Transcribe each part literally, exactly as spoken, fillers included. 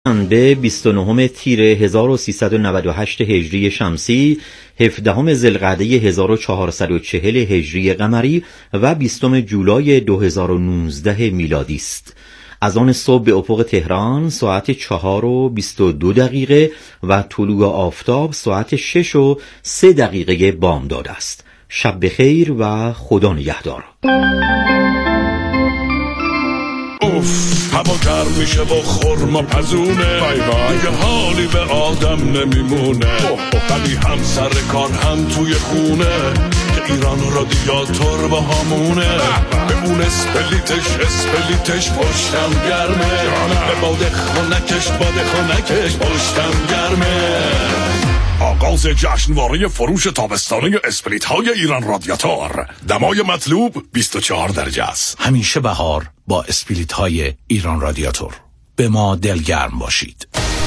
به بیست و نهم تیر هزار و سیصد و نود و هشت هجری شمسی، هفدهم ذوالقعده هزار و چهارصد و چهل هجری قمری و بیستم جولای دو هزار و نوزده میلادی است. از آن صبح به افق تهران ساعت چهار و بیست و دو دقیقه و طلوع آفتاب ساعت شش و سه دقیقه بامداد است. شب بخیر و خدا نگهدار. اوف، هوا گرم میشه با خرما پزونه، بای بای دیگه حالی به آدم نمیمونه. ولی هم سر کار هم توی خونه که ایران رادیاتور با همونه. به اون اسپلیتش اسپلیتش پشتم گرمه، به باد خونکش باد خونکش پشتم گرمه. آغاز جشنواره فروش تابستانه اسپریت های ایران رادیاتور. دمای مطلوب بیست و چهار درجه است. همیشه بهار با اسپریت های ایران رادیاتور. به ما دلگرم باشید.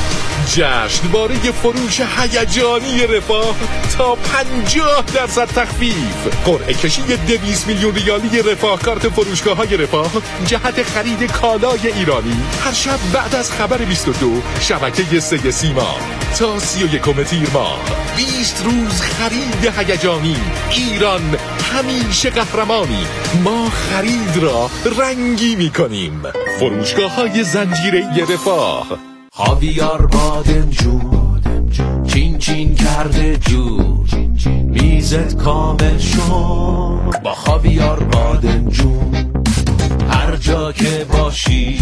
جشنواره فروش هیجانی رفاه تا پنجاه درصد تخفیف. قرعه کشی دویست میلیون ریالی رفاه کارت فروشگاه های رفاه جهت خرید کالای ایرانی هر شب بعد از خبر بیست و دو شبکه سه سیما تا سی و یکم تیر ماه. بیست روز خرید هیجانی. ایران همیشه قهرمانی. ما خرید را رنگی میکنیم. فروشگاه های زنجیره رفاه. خاویار بادمجون چین چین کرده جور، میزت کامل شد با خاویار بادمجون. هر جا که باشی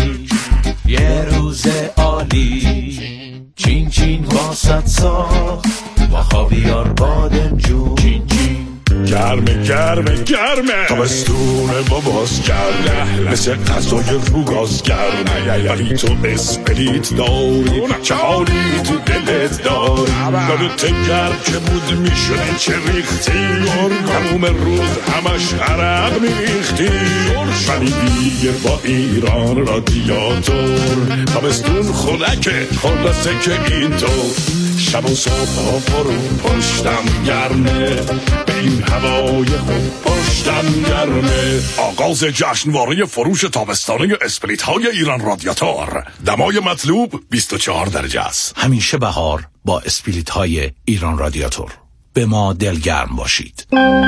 یه روز عالی، چین چین واسط ساخت با خاویار بادمجون. چین چین گرمه گرمه گرمه تابستونه باباز گرمه، مثل غذای رو گاز گرمه. ولی تو اسپریت داری چه حالی تو دلت داری. یادت گرم که بود میشونه چه ریختی، تموم روز همش عرق میریختی. ولی دیگه با ایران رادیاتور تابستون خنکه خلاصه که اینطور. شب و صبح ها فرو پشتم گرمه، به این هوای خوب پشتم گرمه. آغاز جشنواره فروش تابستانه اسپریت های ایران رادیاتور. دمای مطلوب بیست و چهار درجه است. همیشه بهار با اسپریت های ایران رادیاتور. به ما دلگرم باشید.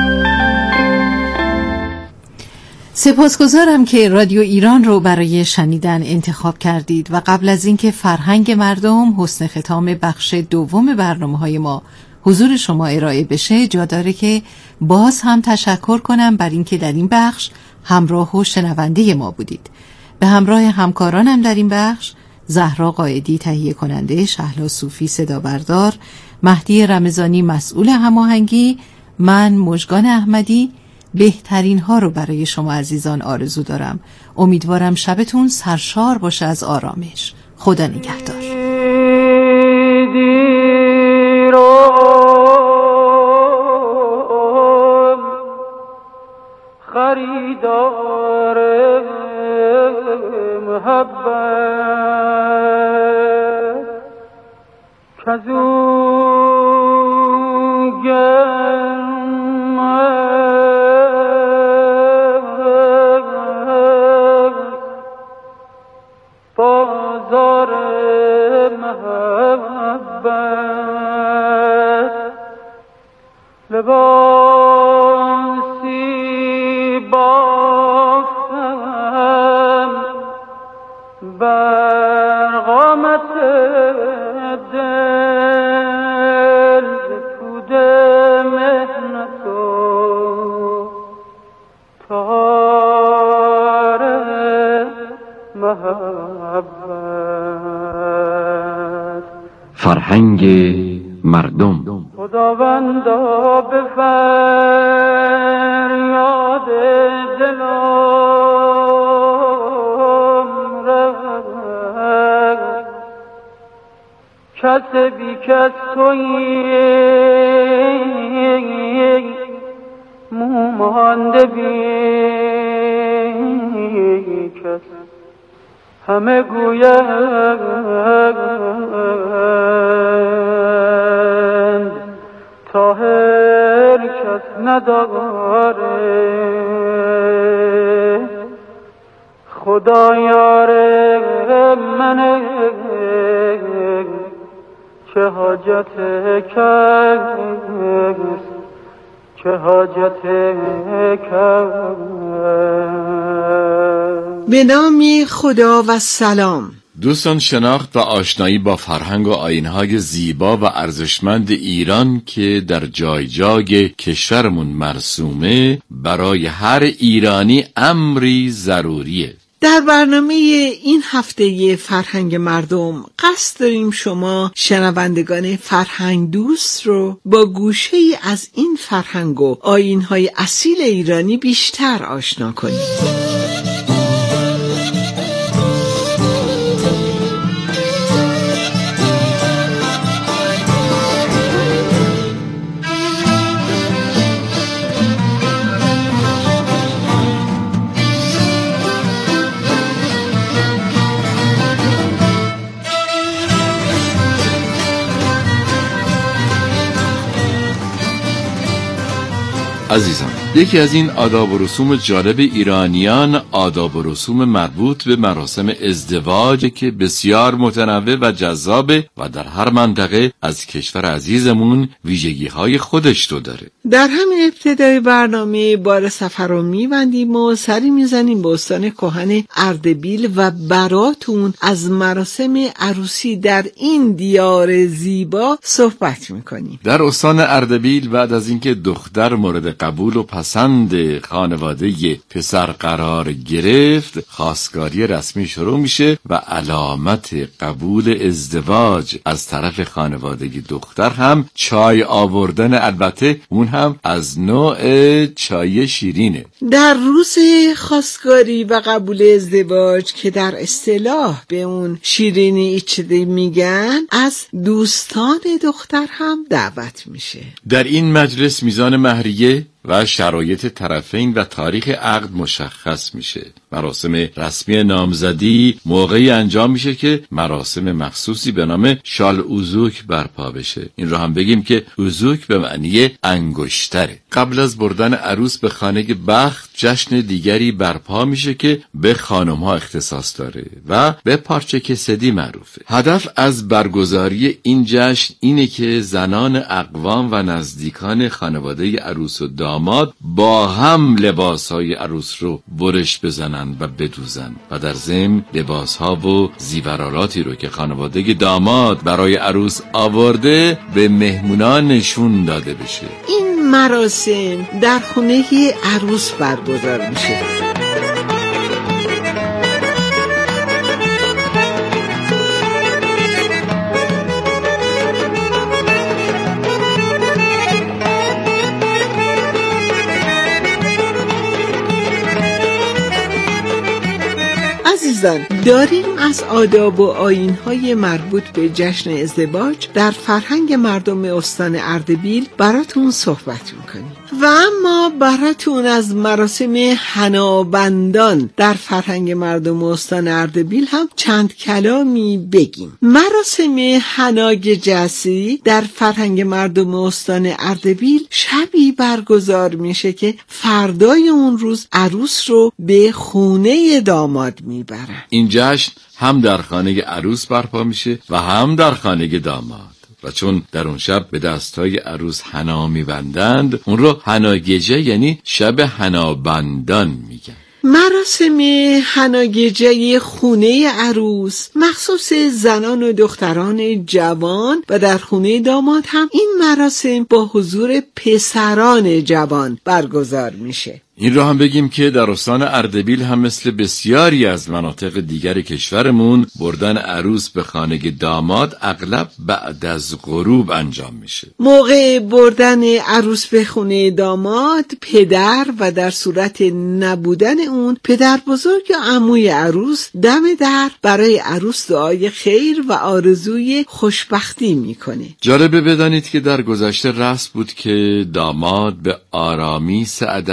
سپاسگزارم که رادیو ایران رو برای شنیدن انتخاب کردید و قبل از اینکه فرهنگ مردم حسن ختام بخش دوم برنامه‌های ما حضور شما ارائه بشه، جا داره که باز هم تشکر کنم بر اینکه در این بخش همراه و شنونده ما بودید. به همراه همکارانم در این بخش، زهرا قائدی تهیه کننده، شهلا صوفی صدا بردار، مهدی رمضانی مسئول هماهنگی، من مژگان احمدی بهترین ها رو برای شما عزیزان آرزو دارم. امیدوارم شبتون سرشار باشه از آرامش. خدا نگهدار. خریدار محبت کزو گرم بازار محبت لباسی بافتم بر قامت دل پود مهنت و تار محبت. فرهنگ مردم. خداوندا به فریاد دلم رفت، کس بی کس تویی مومانده بی کس. همه گویند طاهر کس نداره، خدا یار منه چه حاجت کس چه حاجت کس. به نام خدا و سلام. دوستان، شناخت و آشنایی با فرهنگ و آیین‌های زیبا و ارزشمند ایران که در جای جای کشورمون مرسومه برای هر ایرانی امری ضروریه. در برنامه این هفته فرهنگ مردم قصد داریم شما شنوندگان فرهنگ دوست رو با گوشه ای از این فرهنگ و آیین‌های اصیل ایرانی بیشتر آشنا کنیم. عزیزان، یکی از این آداب و رسوم جالب ایرانیان آداب و رسوم مربوط به مراسم ازدواج که بسیار متنوع و جذابه و در هر منطقه از کشور عزیزمون ویژگی‌های خودش رو داره. در همین ابتدای برنامه بار سفر رو می‌بندیم و سری می‌زنیم به استان کهن اردبیل و براتون از مراسم عروسی در این دیار زیبا صحبت می‌کنیم. در استان اردبیل بعد از اینکه دختر مورد قبول و پسند خانواده پسر قرار گرفت، خواستگاری رسمی شروع میشه و علامت قبول ازدواج از طرف خانواده دختر هم چای آوردن، البته اون هم از نوع چای شیرینه. در روز خواستگاری و قبول ازدواج که در اصطلاح به اون شیرینی ایچده میگن، از دوستان دختر هم دعوت میشه. در این مجلس میزان مهریه و شرایط طرفین و تاریخ عقد مشخص میشه. مراسم رسمی نامزدی موقعی انجام میشه که مراسم مخصوصی به نام شال اوزوک برپا بشه. این رو هم بگیم که اوزوک به معنی انگشتره. قبل از بردن عروس به خانه بخت، جشن دیگری برپا میشه که به خانم‌ها اختصاص داره و به پارچه کسدی معروفه. هدف از برگزاری این جشن اینه که زنان اقوام و نزدیکان خانواده عروس و داماد با هم لباسهای عروس رو برش بزنن و بدوزن و در ضمن لباسها و زیورالاتی رو که خانواده داماد برای عروس آورده به مهمونان نشون داده بشه. این مراسم در خونه عروس برگزار میشه. عزیزان، داریم از آداب و آیین‌های مربوط به جشن ازدواج در فرهنگ مردم استان اردبیل براتون صحبت میکنیم و اما براتون از مراسم حنابندان در فرهنگ مردم استان اردبیل هم چند کلامی بگیم. مراسم حناگجسی در فرهنگ مردم استان اردبیل شبی برگزار میشه که فردای اون روز عروس رو به خونه داماد میبرن. این جشن هم در خانه عروس برپا میشه و هم در خانه داماد و چون در اون شب به دستای عروس حنا میبندند، اون رو حناگجه یعنی شب حنابندان میگن. مراسم حناگجه خونه عروس مخصوص زنان و دختران جوان و در خونه داماد هم این مراسم با حضور پسران جوان برگزار میشه. این رو هم بگیم که در استان اردبیل هم مثل بسیاری از مناطق دیگر کشورمون بردن عروس به خانه داماد اغلب بعد از غروب انجام میشه. موقع بردن عروس به خونه داماد، پدر و در صورت نبودن اون پدر بزرگ یا عموی عروس دم در برای عروس دعای خیر و آرزوی خوشبختی میکنه. جالبه بدانید که در گذشته رسم بود که داماد به آرامی سه عدد سی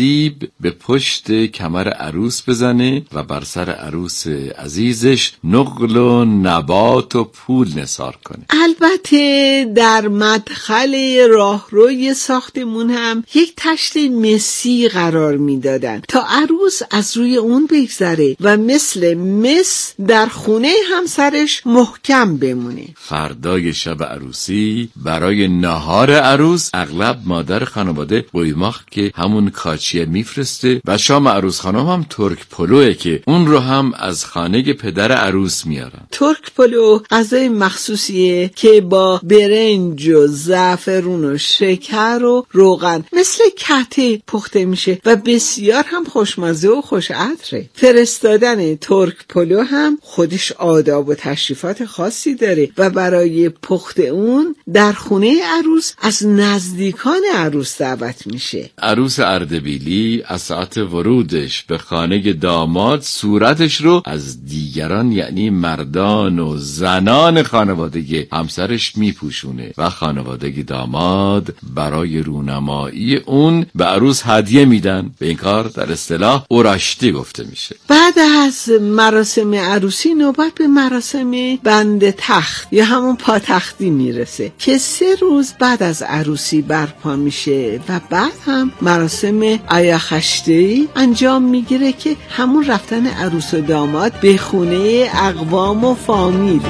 سیب به پشت کمر عروس بزنه و بر سر عروس عزیزش نقل و نبات و پول نثار کنه. البته در مدخل راهروی ساختمون هم یک تشت مسی قرار میدادن تا عروس از روی اون بگذره و مثل مس در خونه همسرش محکم بمونه. فردای شب عروسی برای نهار عروس اغلب مادر خانواده قویماق که همون کاچیه میفرسته و شام عروس خانم هم ترک پلوه که اون رو هم از خانه پدر عروس میارن. ترک پلو غذای مخصوصیه که با برنج و زعفرون و شکر و روغن مثل کته پخته میشه و بسیار هم خوشمزه و خوش عطره. فرستادن ترک پلو هم خودش آداب و تشریفات خاصی داره و برای پخت اون در خونه عروس از نزدیکان عروس دعوت میشه. عروس اردبیلی از ساعت ورودش به خانه داماد صورتش رو از دیگران یعنی مردان و زنان خانوادگی همسرش میپوشونه و خانوادگی داماد برای رونمایی اون به عروس هدیه میدن. به این کار در اصطلاح اوراشتی گفته میشه. بعد از مراسم عروسی نوبت به مراسم بند تخت یا همون پاتختی میرسه که سه روز بعد از عروسی برپا میشه و بعد هم مراسم ایاخشتی انجام میگیره که همون رفتن عروس و داماد به خونه اقوام و فامیله.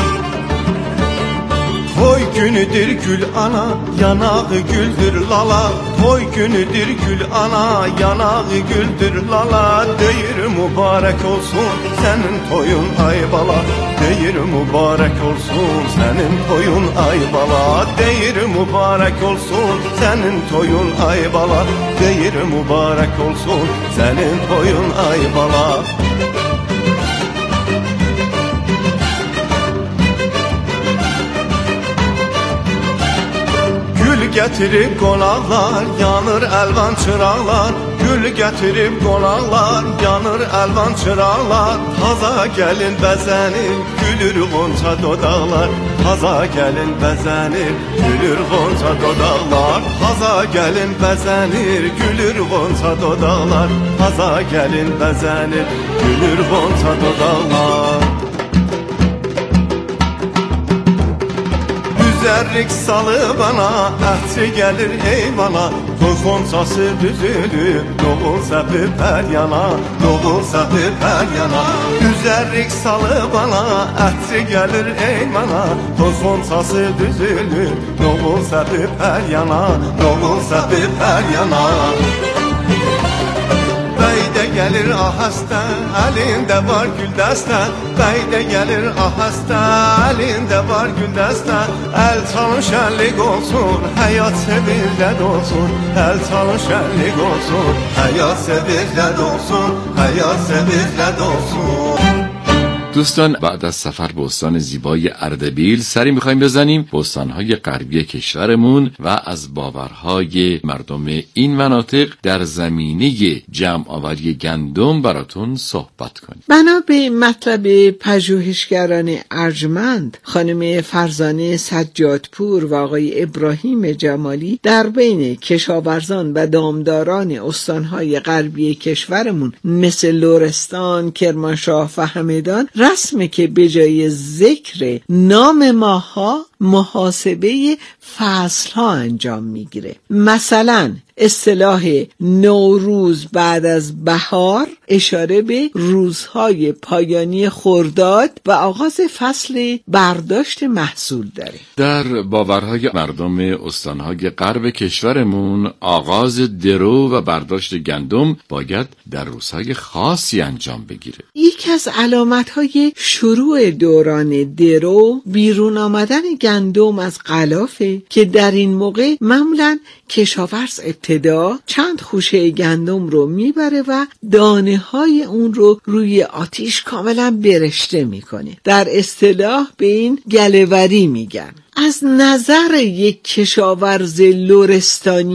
Toy günüdür gül ana, yanağı güldür lala. Toy günüdür gül ana, yanağı güldür lala. Deyir mübarek olsun senin toyun ay bala. Deyir mübarek olsun senin toyun ay bala. Deyir mübarek olsun senin toyun ay bala. Deyir mübarek olsun senin toyun ay bala. Getirip qonaqlar, yanır əlvan çıraqlar. Gül getirip qonaqlar, yanır əlvan çıraqlar. Taza gəlin bəzənir, gülür qonça dodaqlar. Taza gəlin bəzənir, gülür qonça dodaqlar. Taza gəlin bəzənir, gülür qonça dodaqlar. Taza gəlin bəzənir, gülür qonça dodaqlar. Zərrik salı bana, əhçi gəlir eyvana. Toy xonçası düzülür, doğul səpi pər yana. Doğul səpi pər yana. Üzərrik salı bana, əhçi gəlir eyvana. Toy xonçası düzülür, doğul səpi pər yana. Doğul səpi pər yana. Bəydə gəlir ahəstə, əlində var güldəstə. Bəydə gəlir ahəstə, əlində var güldəstə. Əl çalın şənlik olsun, həyat sevirlər olsun. Əl çalın şənlik olsun, həyat sevirlər olsun. Həyat sevirlər olsun. دوستان بعد از سفر به استان زیبای اردبیل سری میخوایم بزنیم به استانهای غربی کشورمون و از باورهای مردم این مناطق در زمینه جمع آوری گندم براتون صحبت کنیم. بنا به مطلب پژوهشگران ارجمند خانم فرزانه سجادپور و آقای ابراهیم جمالی در بین کشاورزان و دامداران استانهای غربی کشورمون مثل لرستان، کرمانشاه و همدان رسمه که به جای ذکر نام ماها محاسبه فصلها انجام میگیره. مثلا اصطلاح نوروز بعد از بهار اشاره به روزهای پایانی خرداد و آغاز فصل برداشت محصول داره. در باورهای مردم استانهای غرب کشورمون آغاز درو و برداشت گندم باید در روزهای خاصی انجام بگیره. یکی از علامتهای شروع دوران درو بیرون آمدن گندم از غلافه که در این موقع معمولاً کشاورز ابتدا چند خوشه گندم رو میبره و دانه های اون رو روی آتیش کاملا برشته میکنه. در اصطلاح به این گله‌وری میگن. از نظر یک کشاورز لرستانی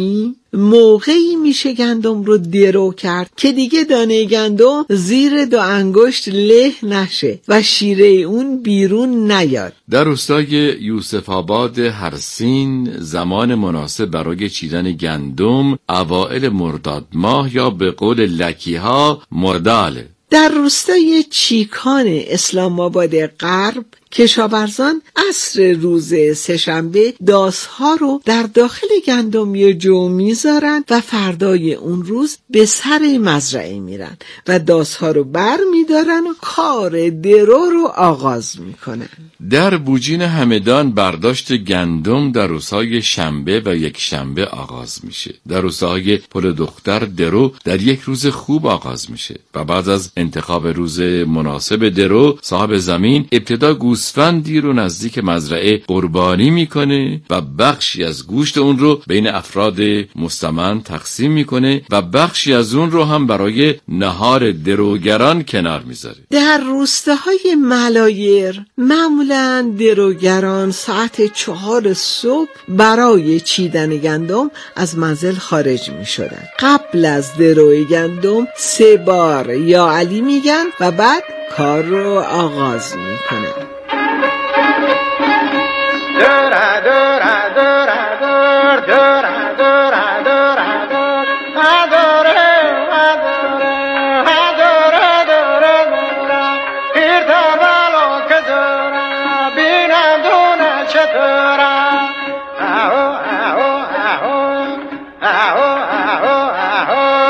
موقعی میشه گندم رو درو کرد که دیگه دانه گندم زیر دو انگشت له نشه و شیره اون بیرون نیاد. در روستای یوسف آباد هرسین زمان مناسب برای چیدن گندم اوائل مرداد ماه یا به قول لکی ها مرداله. در روستای چیکان اسلام آباد غرب کشاورزان عصر روز سه‌شنبه داسها رو در داخل گندمی جو میذارن و فردای اون روز به سر مزرعه میرن و داسها رو بر میدارن و کار درو رو آغاز میکنن. در بوجین همدان برداشت گندم در روزهای شنبه و یک شنبه آغاز میشه. در روزهای پل دختر درو در یک روز خوب آغاز میشه و بعد از انتخاب روز مناسب درو صاحب زمین ابتدا گوسفندی رو نزدیک مزرعه قربانی میکنه و بخشی از گوشت اون رو بین افراد مستمند تقسیم میکنه و بخشی از اون رو هم برای نهار دروگران کنار میذاره. در روستاهای ملایر معمولاً دروگران ساعت چهار صبح برای چیدن گندم از منزل خارج میشدن. قبل از درو گندم سه بار یا علی میگن و بعد کار رو آغاز میکنن. دورا دورا دورا دور دورا دورا دورا دور ادوره ادوره ادوره دوره دورا پیر تا بالو که دورا بینم دونه چطورا آهو آهو آهو آهو آهو آهو.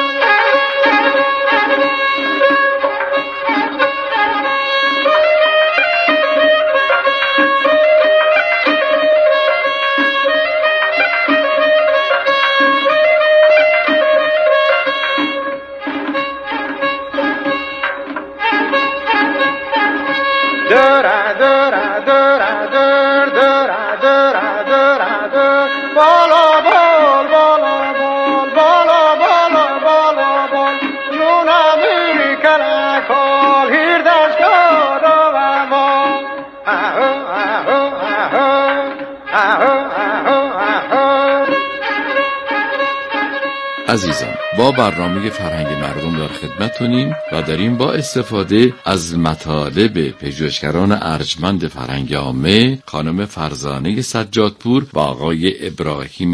عزیزان، با برنامه فرهنگ مردم در خدمتتونیم و داریم با استفاده از مطالب پژوهشگران ارجمند فرهنگ عامه خانم فرزانه سجادپور و آقای ابراهیم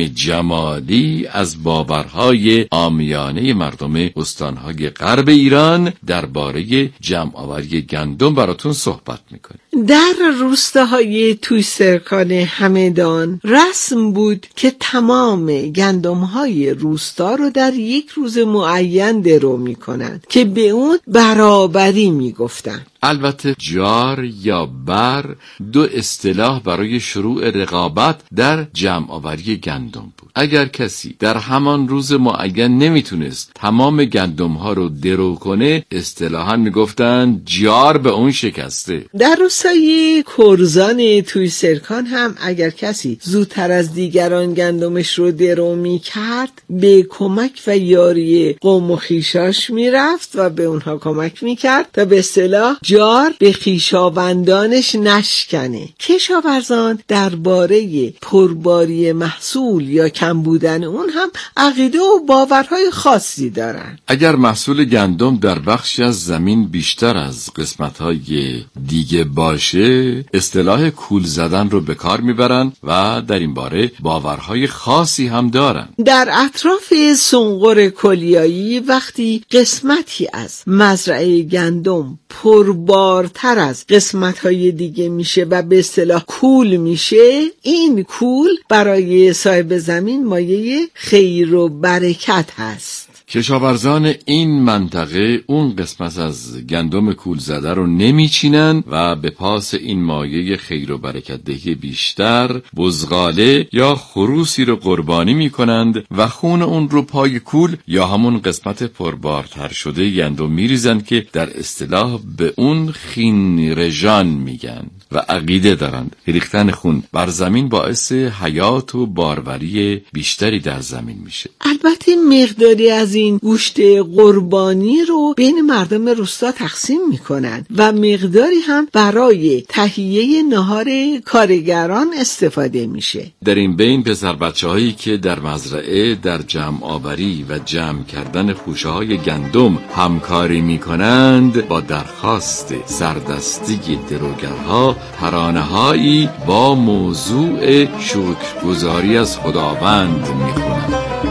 جمالی از باورهای عامیانه مردم استانهای غرب ایران درباره جمع آوری گندم براتون صحبت میکنیم. در روستاهای تویسرکان همدان رسم بود که تمام گندم‌های روستا رو در یک روز معین درو می‌کنند که به اون برابری می‌گفتند. البته جار یا بر دو اصطلاح برای شروع رقابت در جمع آوری گندم بود. اگر کسی در همان روز معین نمیتونست تمام گندم ها رو درو کنه اصطلاحاً میگفتن جار به اون شکسته. در روستای کرزان تویسرکان هم اگر کسی زودتر از دیگران گندمش رو درو میکرد به کمک و یاری قوم و خیشاش میرفت و به اونها کمک میکرد تا به اصطلاح جار به خیشاوندانش نشکنه. کشاورزان درباره پرباری محصول یا کم بودن اون هم عقیده و باورهای خاصی دارن. اگر محصول گندم در بخشی از زمین بیشتر از قسمت‌های دیگه باشه اصطلاح کول زدن رو به کار میبرن و در این باره باورهای خاصی هم دارن. در اطراف سنقر کلیایی وقتی قسمتی از مزرعه گندم پربارتر از قسمت‌های دیگه میشه و به اصطلاح کول میشه، این کول برای صاحب زمین مایه خیر و برکت هست. کشاورزان این منطقه اون قسمت از گندم کول زده رو نمیچینن و به پاس این مایه خیر و برکت دهی بیشتر بزغاله یا خروسی رو قربانی میکنند و خون اون رو پای کول یا همون قسمت پربارتر شده گندم میریزن که در اصطلاح به اون خین رژان میگن و عقیده دارند ریختن خون بر زمین باعث حیات و باروری بیشتری در زمین میشه. البته مقداری از این گوشت قربانی رو بین مردم روستا تقسیم میکنن و مقداری هم برای تهیه نهار کارگران استفاده میشه. در این بین پسر بچه هایی که در مزرعه در جمع آوری و جمع کردن خوشه های گندم همکاری میکنند با درخواست سردستی دروگرها ترانه هایی با موضوع شکرگزاری از خداوند میخونند.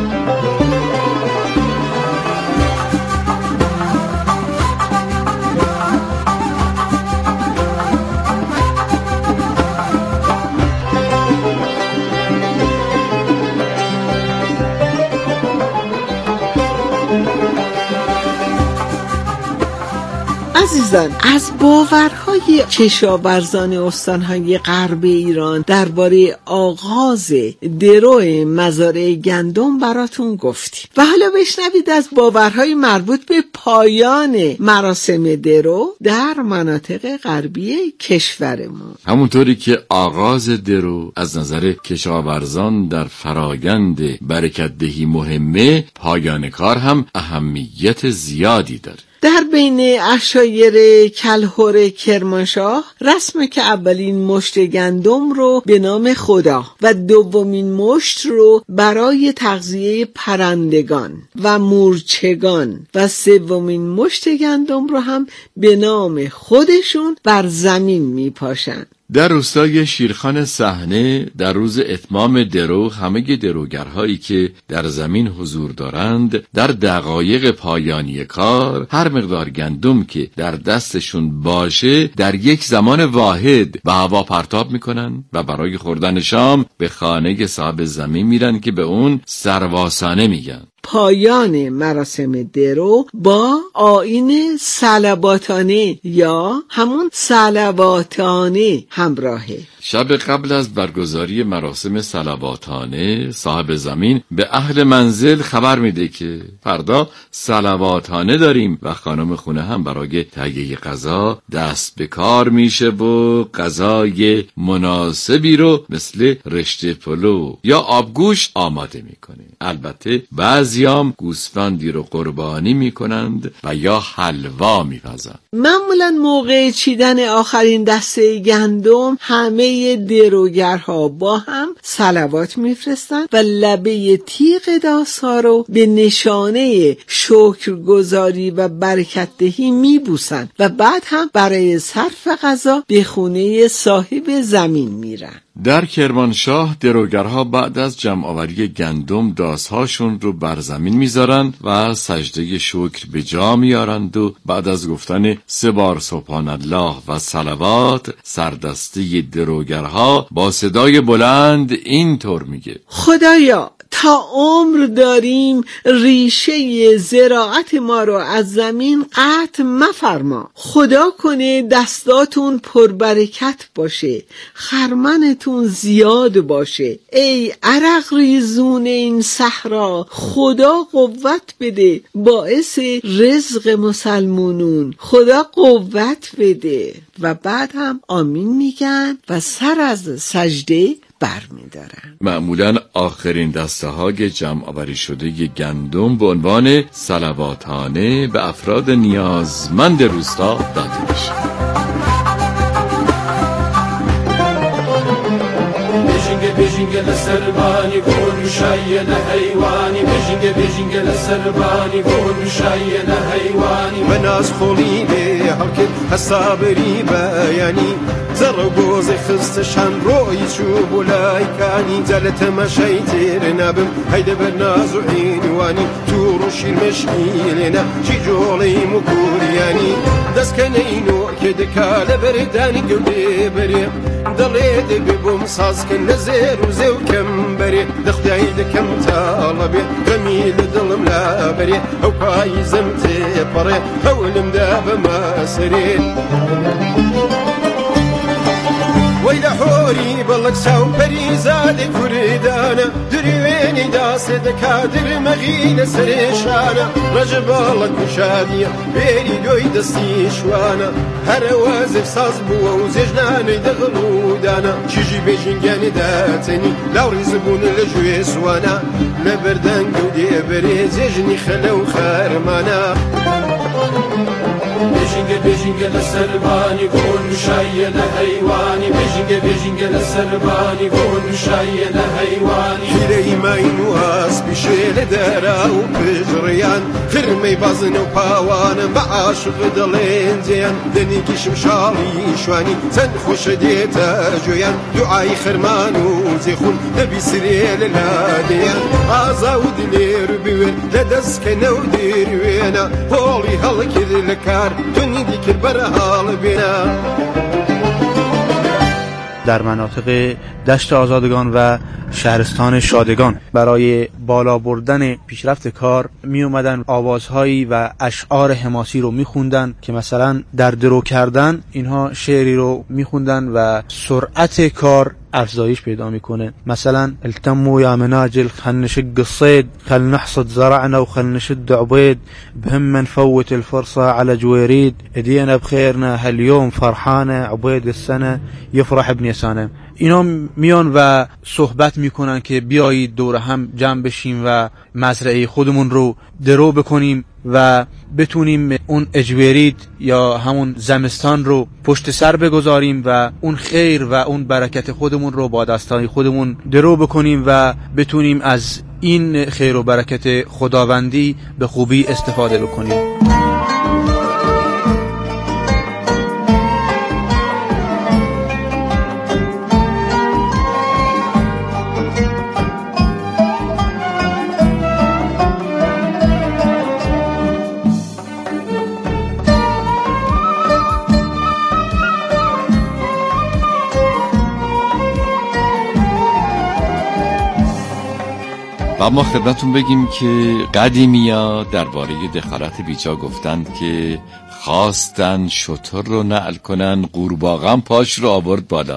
عزیزان، از باورهای کشاورزان استانهای غرب ایران درباره آغاز درو مزارع گندم براتون گفتیم و حالا بشنوید از باورهای مربوط به پایان مراسم درو در مناطق غربی کشورمون. همونطوری که آغاز درو از نظر کشاورزان در فرایند برکت دهی مهمه، پایان کار هم اهمیت زیادی داره. در بین عشایر کلهر کرمانشاه رسمه که اولین مشت گندم رو به نام خدا و دومین مشت رو برای تغذیه پرندگان و مورچگان و سومین مشت گندم رو هم به نام خودشون بر زمین میپاشن. در روستای شیرخان صحنه در روز اتمام درو همه دروگرهایی که در زمین حضور دارند در دقایق پایانی کار هر مقدار گندم که در دستشون باشه در یک زمان واحد به هوا پرتاب میکنن و برای خوردن شام به خانه صاحب زمین میرن که به اون سرواسانه میگن. پایان مراسم درو با آیین صلواتانه یا همون صلواتانه همراهه. شب قبل از برگزاری مراسم صلواتانه صاحب زمین به اهل منزل خبر میده که فردا صلواتانه داریم و خانم خونه هم برای تهیه غذا دست به کار میشه و غذای مناسبی رو مثل رشته پلو یا آبگوشت آماده میکنه. البته بعضیام گوسفندی رو قربانی میکنند و یا حلوا میپزند. معمولا موقع چیدن آخرین دسته گندم همه دروگرها با هم صلوات میفرستند و لبه تیغ داسا رو به نشانه شکرگزاری و برکت دهی میبوسند و بعد هم برای صرف غذا به خونه صاحب زمین میرن. در کرمانشاه دروگرها بعد از جمع‌آوری گندم داسهاشون رو بر زمین میذارند و سجده شکر به جا میارند و بعد از گفتن سه بار سبحان الله و صلوات سردسته دروگرها با صدای بلند اینطور میگه: خدایا تا عمر داریم ریشه زراعت ما رو از زمین قطع مفرما. خدا کنه دستاتون پربرکت باشه، خرمنتون زیاد باشه. ای عرق ریزون این صحرا، خدا قوت بده باعث رزق مسلمونون، خدا قوت بده. و بعد هم آمین میگن و سر از سجده بر می دارن. معمولا آخرین دسته های جمع آوری شده گندم به عنوان صلواتانه به افراد نیازمند روستا داده میشه. بجنگ بجنگ لسربانی گون شاید حیوانی بجنگ بجنگ لسربانی گون شاید حیوانی من از خولی به حرکت حسابری بیانی زرقوز خستشان روی چوب ولایکانی زلت مشیتر نبم هيدا برناز وعنواني تورو شير مشكيلنا شي جولي مكورياني دسكنينو كدكال برداني قولي بري ضليد ببوم ساز كنزير وزيو كمبري دخدعي دكم طالبي جميل ظلم لا بري او بايزم تبري او المداب ما سري ويلا حوري بالك ساو بريزادي فريدانا دريويني داس دكادر مغينة سريشانا رجب الله كشادية بيري دوي دستي شوانا هر وازف ساز بوا وزجناني دغلو دانا شيجي بيجنجاني داتني لاوري زبون لجوي سوانا لبردان قودي بری زجنی خلو خرمانا بجنگ بجنگ لسربانی گون شای لحیوانی بجنگ بجنگ لسربانی گون شای لحیوانی خیلی ماینو از بیشل دراو بجریان خرمی بازن و پاوان معاشق دلین زیان دنی کشم شالی شوانی سن خوش دیتا جویان دعای خرمان و زیخون نبی سریل لادیان آزاو دلیر بیوین لدست کنو دیروینا پولی حال کد لکار تونی دیکر برحال بینا. در مناطق دشت آزادگان و شهرستان شادگان برای بالا بردن پیشرفت کار می اومدن آوازهایی و اشعار حماسی رو می خوندن که مثلا در درو کردن اینها شعری رو می خوندن و سرعت کار افزایش پیدا میکنه. مثلا التموا یا مناجل خل نشق الصيد خل نحصد زرعنا وخل نشد عبيد بهم نفوت الفرصة على جويريد ادينا بخيرنا هاليوم فرحانة عبيد السنة يفرح ابن يسانه. اینا میان و صحبت میکنن که بیایید دور هم جمع بشیم و مزرعه خودمون رو درو بکنیم و بتونیم اون اجویرید یا همون زمستان رو پشت سر بگذاریم و اون خیر و اون برکت خودمون رو با دستای خودمون درو بکنیم و بتونیم از این خیر و برکت خداوندی به خوبی استفاده بکنیم. اما خدمتون بگیم که قدیمیا درباره دخالت بیجا گفتند که خواستن شتر رو نعل کنن، قورباغه پاش رو آورد بالا.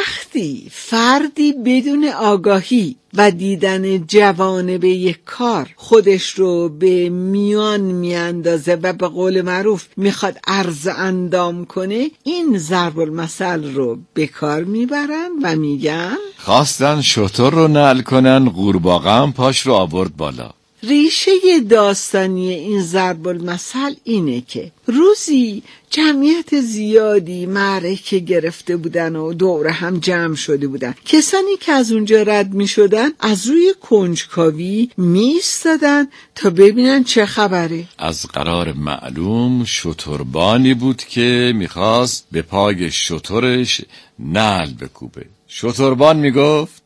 وقتی فردی بدون آگاهی و دیدن جوانب یک کار خودش رو به میان میاندازه و به قول معروف میخواد عرض اندام کنه، این ضرب المثل رو به کار میبرن و میگن خواستن شتر رو نعل کنن، قورباغه پاش رو آورد بالا. ریشه داستانی این ضرب المثل اینه که روزی جمعیت زیادی معرکه گرفته بودن و دور هم جمع شده بودن. کسانی که از اونجا رد می شدن از روی کنجکاوی می ایستادن تا ببینن چه خبره. از قرار معلوم شتربانی بود که میخواست به پای شترش نعل بکوبه. شتربان میگفت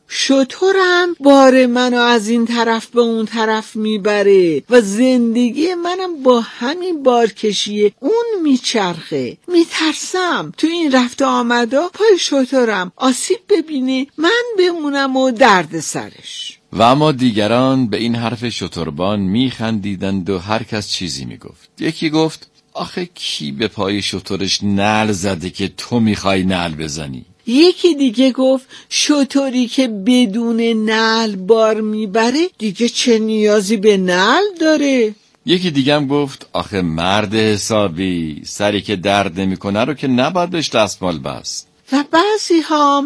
شترم بار منو از این طرف به اون طرف میبره و زندگی منم با همین بارکشی اون میچرخه. میترسم تو این رفت آمدا پای شترم آسیب ببینه من بمونم و درد سرش. و اما دیگران به این حرف شتربان میخندیدند و هر کس چیزی میگفت. یکی گفت آخه کی به پای شترش نعل زده که تو میخوای نعل بزنی؟ یکی دیگه گفت شتری که بدون نعل بار میبره دیگه چه نیازی به نعل داره؟ یکی دیگه هم گفت آخه مرد حسابی سری که درد نمیکنه رو که نباید بهش دستمال بست. و بعضی هم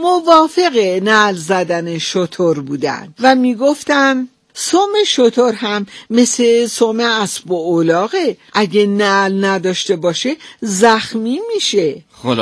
موافق نعل زدن شتر بودن و میگفتن سم شتر هم مثل سم اسب و الاغه، اگه نعل نداشته باشه زخمی میشه.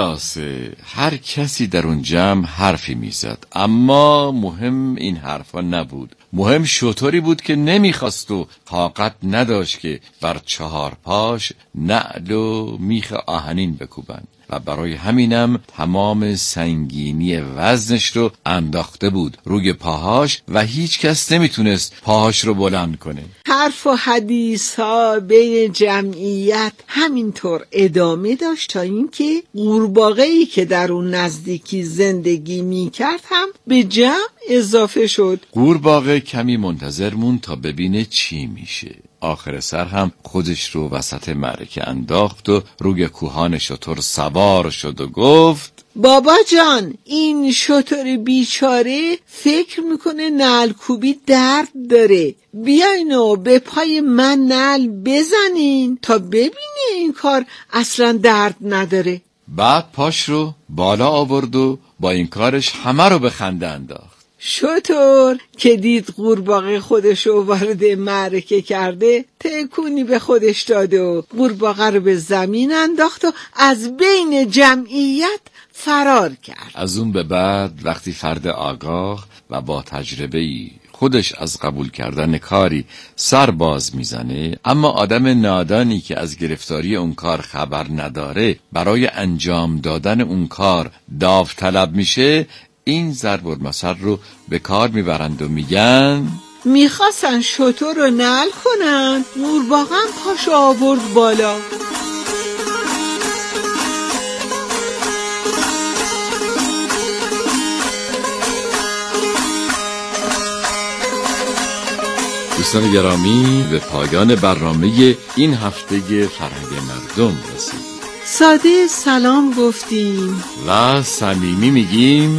خلاصه هر کسی در اون جمع حرفی میزد، اما مهم این حرفا نبود. مهم شتری بود که نمیخواست و طاقت نداشت که بر چهار پاش نعل و میخ آهنین بکوبن و برای همینم تمام سنگینی وزنش رو انداخته بود روی پاهاش و هیچ کس نمیتونست پاهاش رو بلند کنه. حرف و حدیث ها بین جمعیت همینطور ادامه داشت تا اینکه قورباغه‌ای که در اون نزدیکی زندگی میکرد هم به جمع اضافه شد. قورباغه کمی منتظر مون تا ببینه چی میشه. آخر سر هم خودش رو وسط معرکه انداخت و روی کوهان شتر سوار شد و گفت بابا جان، این شتر بیچاره فکر میکنه نعل کوبی درد داره، بیاین و به پای من نعل بزنین تا ببینه این کار اصلا درد نداره. بعد پاش رو بالا آورد و با این کارش همه رو به خنده انداخت. شطور که دید قورباغه خودشو وارد معرکه کرده تکونی به خودش داد و قورباغه رو به زمین انداخت و از بین جمعیت فرار کرد. از اون به بعد وقتی فرد آگاه و با تجربه‌ای خودش از قبول کردن کاری سر باز میزنه، اما آدم نادانی که از گرفتاری اون کار خبر نداره برای انجام دادن اون کار داوطلب میشه، این ضرب المثل رو به کار میبرند و میگن میخواستن شتر رو نعل کنن، قورباغه پاشو آورد بالا. دوستان گرامی، به پایان برنامه این هفته فرهنگ مردم رسید. ساده سلام گفتیم و صمیمی میگیم